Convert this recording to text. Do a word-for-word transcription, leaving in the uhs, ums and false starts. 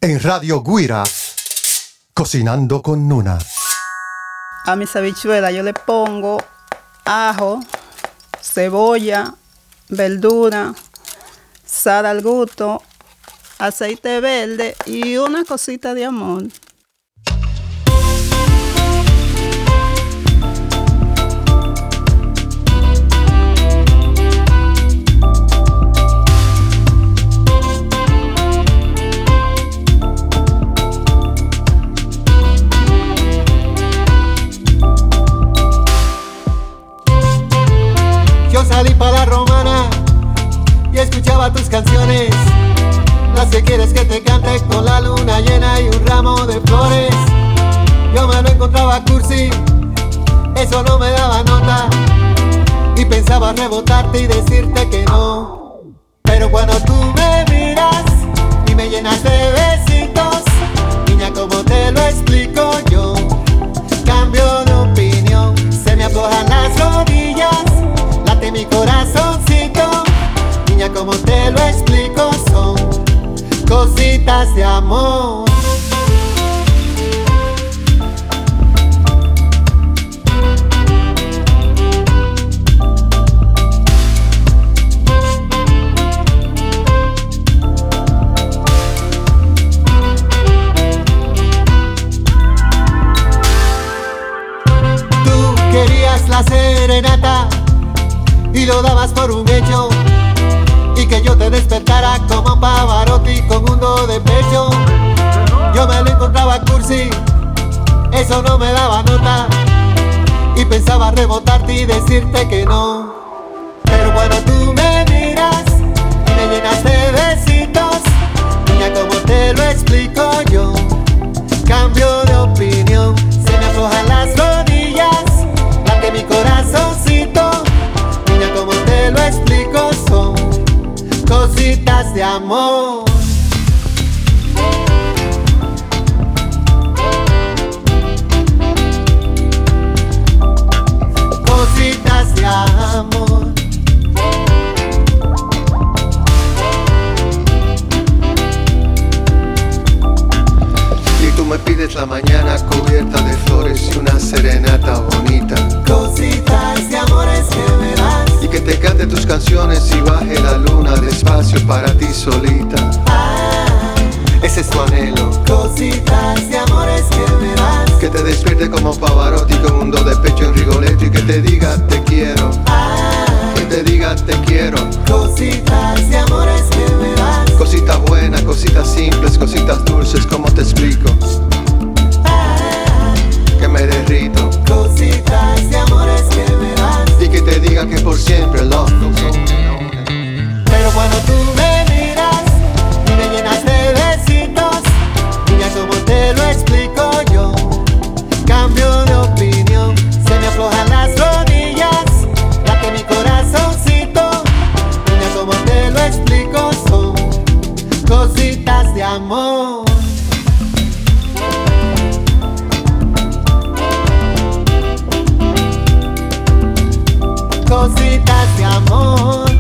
En Radio Guira, Cocinando con Nuna. A mis habichuelas yo le pongo ajo, cebolla, verdura, sal al gusto, aceite verde y una cosita de amor. Salí para la romana y escuchaba tus canciones, las que quieres que te cante con la luna llena y un ramo de flores. Yo me lo encontraba cursi, eso no me daba nota, y pensaba rebotarte y decirte que no. Pero cuando tú me miras y me llenas de besitos, niña, ¿cómo te lo explico yo? Cambio de opinión, se me aflojan las rodillas, late mi corazoncito, niña, ¿cómo te lo explico? Son cositas de amor. Tú querías la serenata y lo dabas por un hecho, y que yo te despertara como un Pavarotti con un do de pecho. Yo me lo encontraba cursi, eso no me daba nota, y pensaba rebotarte y decirte que no. Pero cuando tú me miras y me llenas de besitos, niña, ¿cómo te lo explico yo? Cambio de opinión, se me aflojan las rodillas, late mi corazoncito, ¿cómo te lo explico? Son cositas de amor. Cositas de amor. Y tú me pides la mañana cubierta de flores y una serenata bonita. Cositas de amores que me das, y que te cante tus canciones y baje la luna despacio para ti solita. ah, Ese es tu anhelo. Cositas de amores que me das, Que te despierte como Pavarotti con un do de pecho en Rigoletto, y que te diga te quiero, ah, que te diga te quiero. cositas de amores que me das, Cositas buenas, cositas simples, cositas dulces, ¿cómo te explico? ah, Que me derrito, cositas de amores que me das, y que te diga que por siempre love. pero cuando tú me miras y me llenas de besitos, niña, ¿cómo te lo explico yo? Cambio de opinión, se me aflojan las rodillas, late mi corazoncito, niña, ¿cómo te lo explico? Son cositas de amor. Cositas de amor.